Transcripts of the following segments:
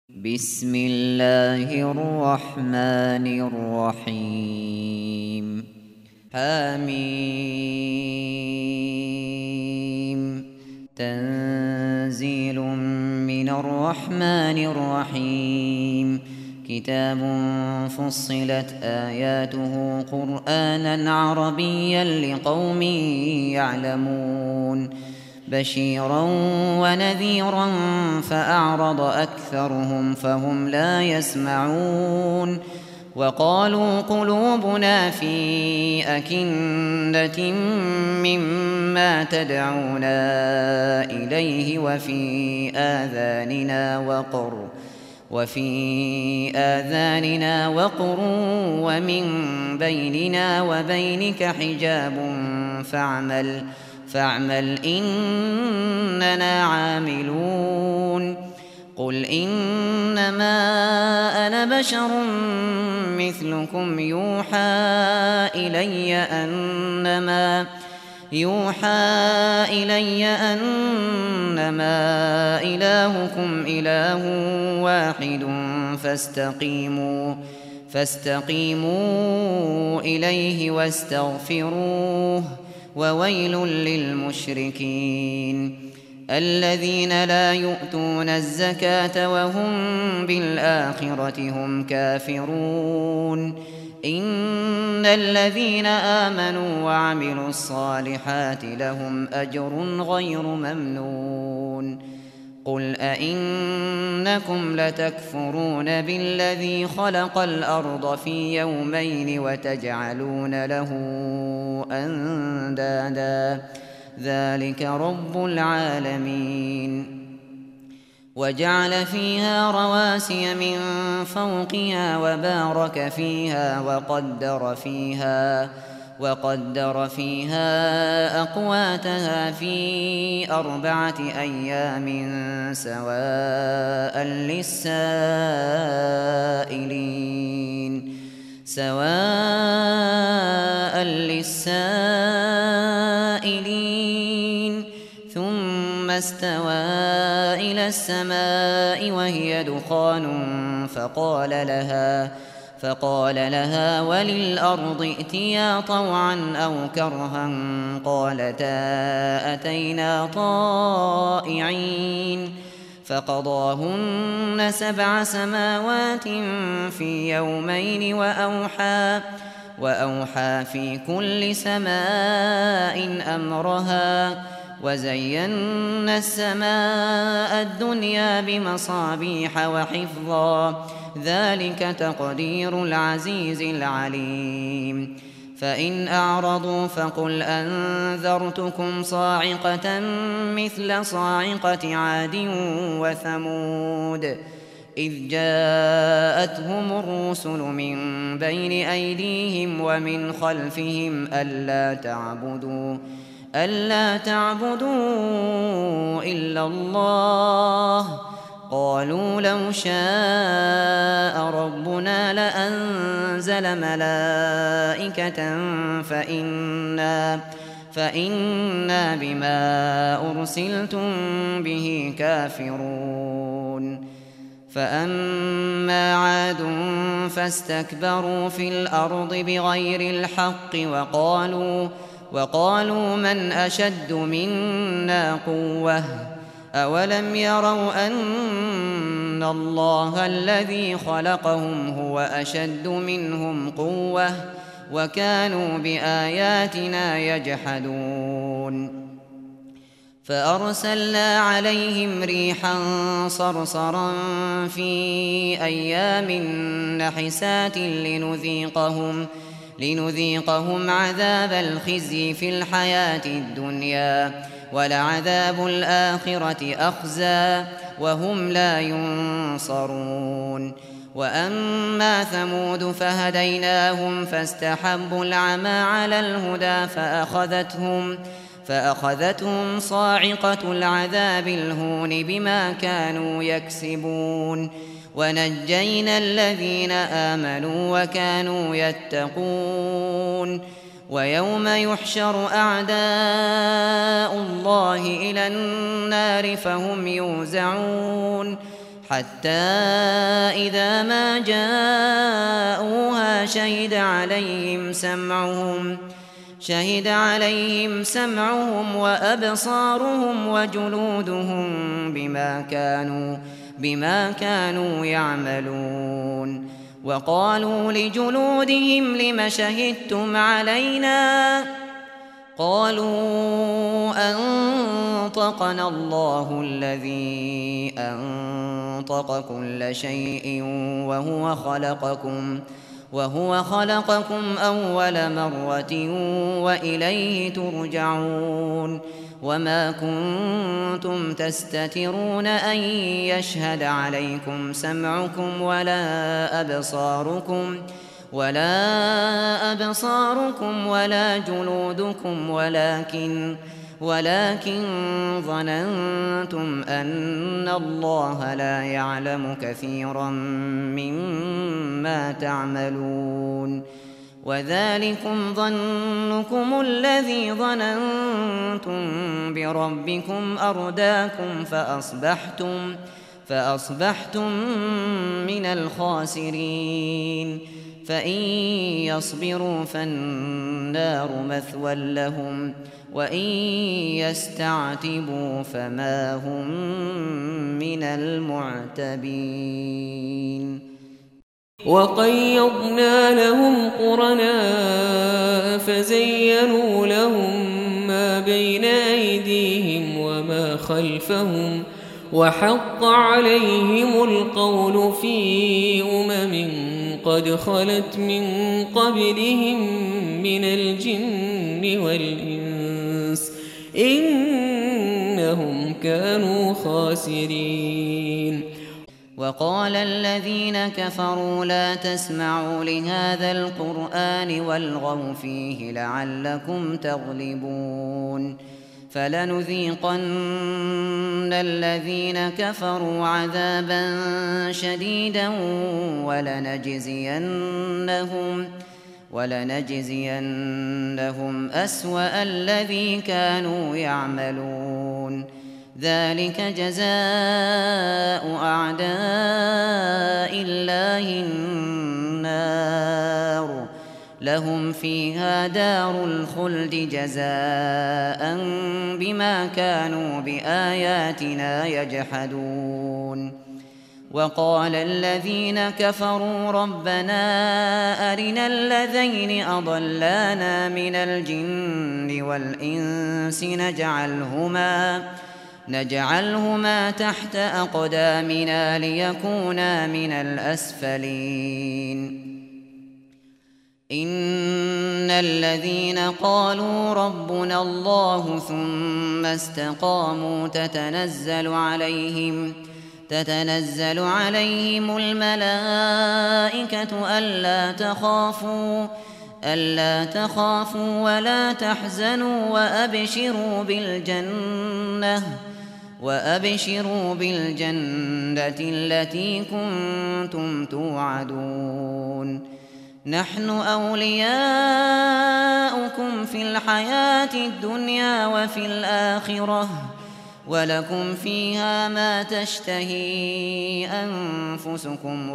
بسم الله الرحمن الرحيم حميم تنزيل من الرحمن الرحيم كتاب فصلت آياته قرآنا عربيا لقوم يعلمون بشيرا ونذيرا فأعرض أكثرهم فهم لا يسمعون وقالوا قلوبنا في أكنة مما تدعونا إليه وفي آذاننا وقر ومن بيننا وبينك حجاب فاعمل إننا عاملون قل إنما أنا بشر مثلكم يوحى إلي أنما إلهكم إله واحد فاستقيموا إليه واستغفروه وويل للمشركين الذين لا يؤتون الزكاة وهم بالآخرة هم كافرون إن الذين آمنوا وعملوا الصالحات لهم أجر غير ممنون قل أئنكم لتكفرون بالذي خلق الأرض في يومين وتجعلون له أندادا ذلك رب العالمين وجعل فيها رواسي من فوقها وبارك فيها وقدر فيها أقواتها في 4 أيام سواء للسائلين ثم استوى إلى السماء وهي دخان فقال لها وللأرض ائتيا طوعا أو كرها قالتا أتينا طائعين فقضاهن 7 سماوات في يومين وأوحى في كل سماء أمرها وزينا السماء الدنيا بمصابيح وحفظا ذلك تقدير العزيز العليم فإن أعرضوا فقل أنذرتكم صاعقة مثل صاعقة عاد وثمود إذ جاءتهم الرسل من بين أيديهم ومن خلفهم ألا تعبدوا إلا الله قالوا لو شاء ربنا لأنزل ملائكة فإنا بما أرسلتم به كافرون فأما عاد فاستكبروا في الأرض بغير الحق وقالوا من أشد منا قوة أولم يروا أن الله الذي خلقهم هو أشد منهم قوة وكانوا بآياتنا يجحدون فأرسلنا عليهم ريحا صرصرا في أيام نحسات لنذيقهم عذاب الخزي في الحياة الدنيا ولعذاب الآخرة أخزى وهم لا ينصرون وأما ثمود فهديناهم فاستحبوا العمى على الهدى فأخذتهم صاعقة العذاب الهون بما كانوا يكسبون ونجينا الذين آمنوا وكانوا يتقون ويوم يحشر أعداء الله إلى النار فهم يوزعون حتى إذا ما جاءوها شهد عليهم سمعهم وأبصارهم وجلودهم بما كانوا يعملون. وقالوا لجلودهم لم شهدتم علينا؟ قالوا أنطقنا الله الذي أنطق كل شيء وهو خلقكم أول مرة وإليه ترجعون. وما كنتم تستترون أن يشهد عليكم سمعكم ولا أبصاركم ولا جلودكم ولكن ظننتم أن الله لا يعلم كثيرا مما تعملون. وذلكم ظنكم الذي ظننتم بربكم أرداكم فأصبحتم من الخاسرين. فإن يصبروا فالنار مثوى لهم وإن يستعتبوا فما هم من المعتبين. وقيضنا لهم قرناء فزينوا لهم ما بين أيديهم وما خلفهم وحق عليهم القول في قد خلت من قبلهم من الجن والإنس إنهم كانوا خاسرين. وقال الذين كفروا لا تسمعوا لهذا القرآن والغوا فيه لعلكم تغلبون. فلنذيقن الذين كفروا عذابا شديدا ولنجزينهم أسوأ الذي كانوا يعملون. ذلك جزاء أعداء الله النار لهم فيها دار الخلد جزاء بما كانوا بآياتنا يجحدون. وقال الذين كفروا ربنا أرنا الذين أضلانا من الجن والإنس نجعلهما تحت أقدامنا ليكونا من الأسفلين. إن الذين قالوا ربنا الله ثم استقاموا تتنزل عليهم الملائكة ألا تخافوا ولا تحزنوا وأبشروا بالجنة التي كنتم توعدون. نحن أولياؤكم في الحياة الدنيا وفي الآخرة ولكم فيها ما تشتهي أنفسكم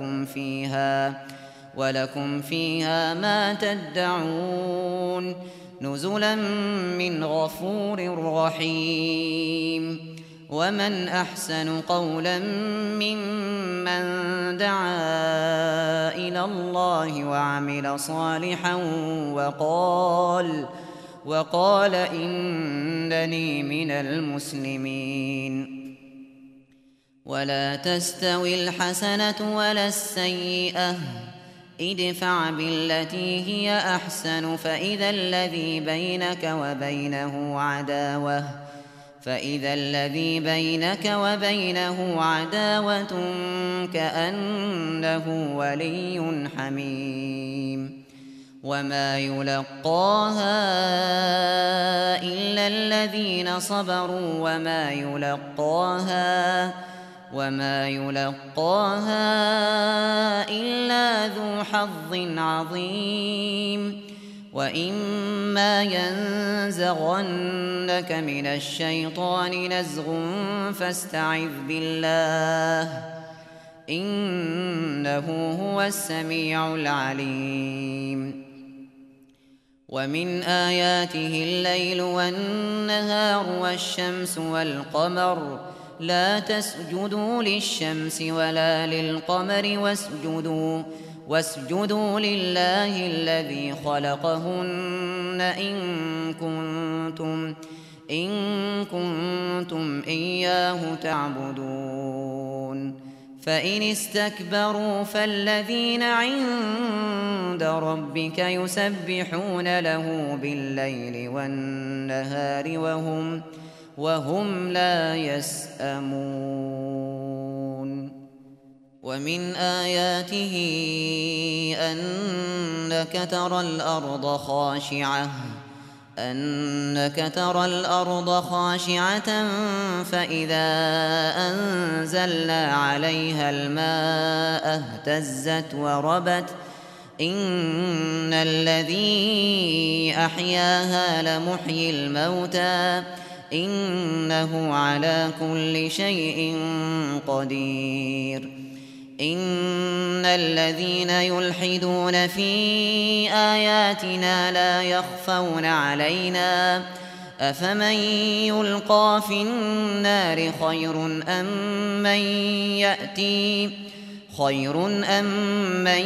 ولكم فيها ما تدعون نزلا من غفور رحيم. ومن أحسن قولا ممن دعا إلى الله وعمل صالحا وقال إنني من المسلمين. ولا تستوي الحسنة ولا السيئة ادفع بالتي هي أحسن فإذا الذي بينك وبينه عداوة كأنه ولي حميم. وما يلقاها إلا الذين صبروا وما يلقاها إلا ذو حظ عظيم. وإما ينزغنك من الشيطان نزغ فاستعذ بالله إنه هو السميع العليم ومن آياته الليل والنهار والشمس والقمر لا تسجدوا للشمس ولا للقمر واسجدوا لله الذي خلقهن إن كنتم إياه تعبدون فإن استكبروا فالذين عند ربك يسبحون له بالليل والنهار وهم لا يسأمون ومن آياته أنك ترى الأرض خاشعة فإذا أنزلنا عليها الماء اهتزت وربت إن الذي أحياها لمحيي الموتى إنه على كل شيء قدير إن الذين يلحدون في آياتنا لا يخفون علينا أفمن يلقى في النار خير أم من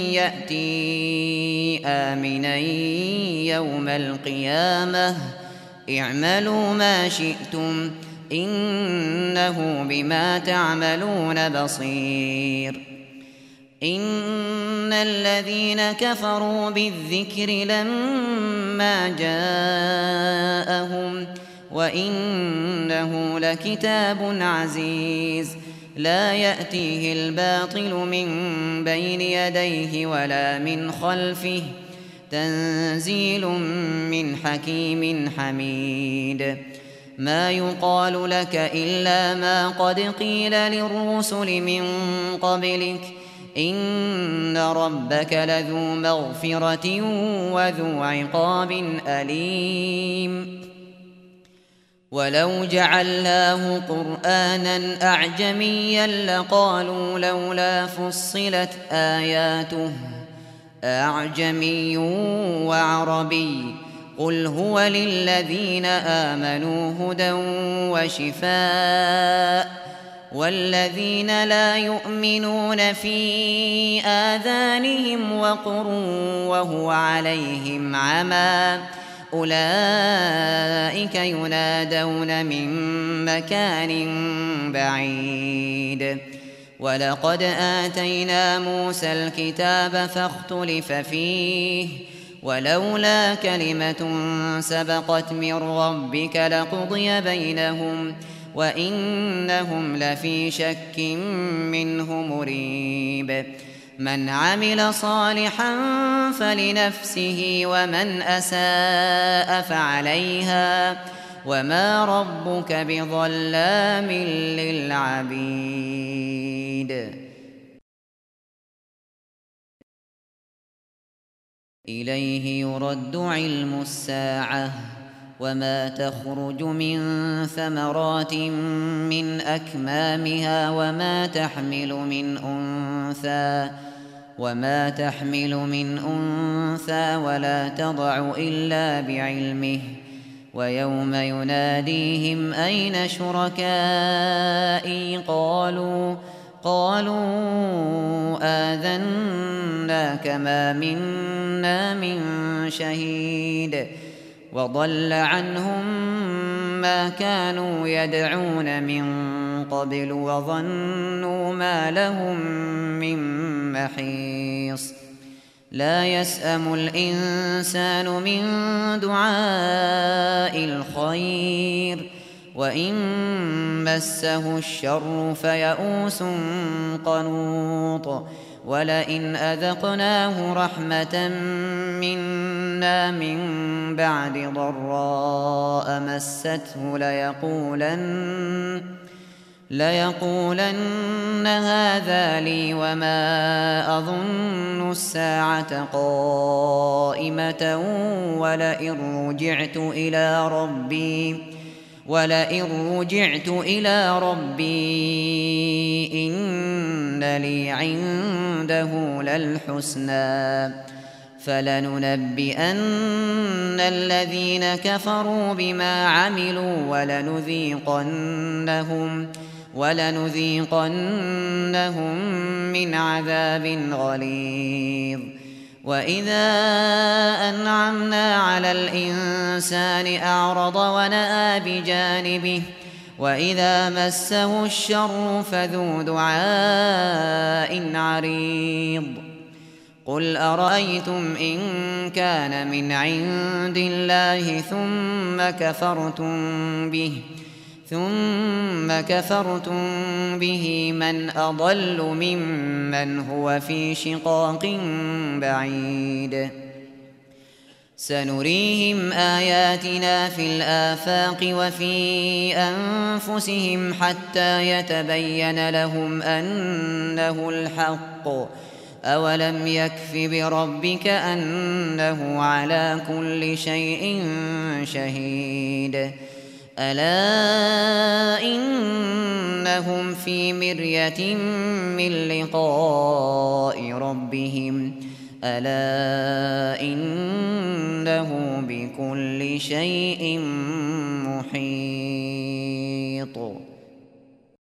يأتي آمنا يوم القيامة اعملوا ما شئتم إنه بما تعملون بصير إن الذين كفروا بالذكر لما جاءهم وإنه لكتاب عزيز لا يأتيه الباطل من بين يديه ولا من خلفه تنزيل من حكيم حميد ما يقال لك إلا ما قد قيل للرسل من قبلك إن ربك لذو مغفرة وذو عقاب أليم ولو جعلناه قرآنا أعجميا لقالوا لولا فصلت آياته أعجمي وعربي قل هو للذين آمنوا هدى وشفاء والذين لا يؤمنون في آذانهم وقر وهو عليهم عمى أولئك ينادون من مكان بعيد ولقد آتينا موسى الكتاب فاختلف فيه ولولا كلمة سبقت من ربك لقضي بينهم وإنهم لفي شك منه مريب من عمل صالحا فلنفسه ومن أساء فعليها وما ربك بظلام للعبيد إليه يرد علم الساعة وما تخرج من ثمرات من أكمامها وما تحمل من أنثى ولا تضع إلا بعلمه ويوم يناديهم أين شركائي قالوا آذناك ما منا من شهيد وضل عنهم ما كانوا يدعون من قبل وظنوا ما لهم من محيص لا يسأم الإنسان من دعاء الخير وإن مسه الشر فيئوس قنوط ولئن أذقناه رحمة منا من بعد ضراء مسته ليقولن هذا لي وما أظن الساعة قائمة ولئن رجعت إلى ربي إن لي عنده للحسنى فلننبئن الذين كفروا بما عملوا ولنذيقنهم من عذاب غليظ. وإذا أنعمنا على الإنسان أعرض ونأى بجانبه وإذا مسه الشر فذو دعاء عريض. قل أرأيتم إن كان من عند الله ثم كفرتم به من أضل ممن هو في شقاق بعيد. سنريهم آياتنا في الآفاق وفي أنفسهم حتى يتبين لهم أنه الحق. أولم يكف بربك أنه على كل شيء شهيد. ألا إنهم في مرية من لقاء ربهم ألا إنه بكل شيء محيط.